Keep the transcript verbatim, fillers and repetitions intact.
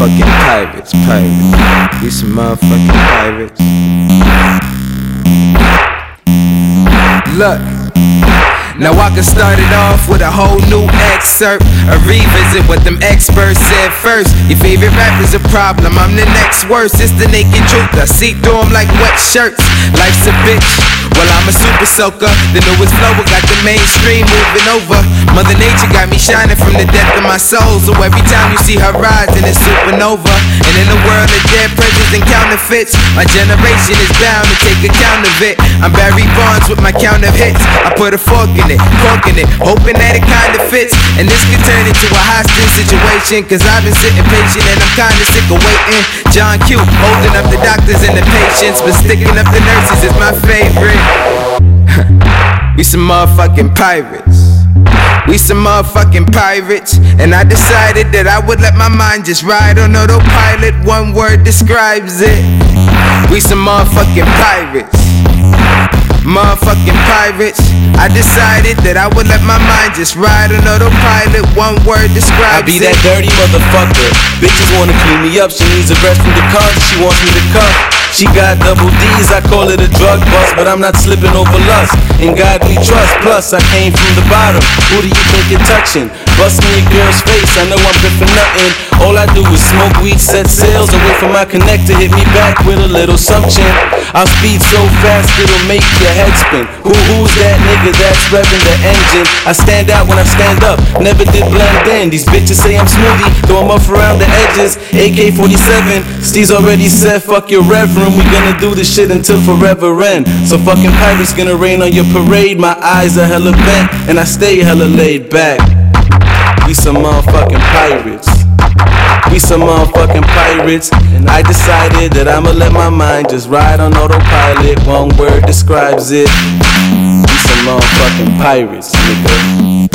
motherfucking pirates, pirates. We some motherfucking pirates. Look. Now I can start it off with a whole new excerpt, a revisit what them experts said first. Your favorite rapper's a problem, I'm the next worst. It's the naked truth, I see through them like wet shirts. Life's a bitch, well I'm a super soaker. The newest flow got the mainstream moving over. Mother Nature got me shining from the depth of my soul. So every time you see her rising, it's supernova. And in a world of dead presidents and counterfeits, my generation is bound to take account of it. I'm Barry Bonds with my count of hits. I put a fork in it, corking it, hoping that it kinda fits. And this could turn into a hostage situation, cause I've been sitting patient and I'm kinda sick of waiting. John Q, holding up the doctors and the patients, but sticking up the nurses is my favorite. We some motherfucking pirates. We some motherfucking pirates. And I decided that I would let my mind just ride on autopilot. One word describes it. We some motherfucking pirates. Motherfucking pirates. I decided that I would let my mind just ride on autopilot. One word describes it. I be that dirty motherfucker. Bitches wanna clean me up. She needs a rest from the cons. She wants me to come. She got double D's, I call it a drug bust, but I'm not slipping over lust. In God we trust, plus I came from the bottom. Who do you think you're touching? Busting your girl's face, I know I'm good for nothing. All I do is smoke weed, set sails away from my connector. Hit me back with a little sumption. I'll speed so fast it'll make your head spin. Who, who's that nigga that's revving the engine? I stand out when I stand up, never did blend in. These bitches say I'm smoothie, though I'm up around the edges. A K forty-seven, Steve's already said fuck your reverend. We gonna do this shit until forever end. So fucking pirates gonna rain on your parade. My eyes are hella bent and I stay hella laid back. We some motherfucking pirates. We some motherfucking pirates. And I decided that I'ma let my mind just ride on autopilot. One word describes it. We some motherfucking pirates, nigga.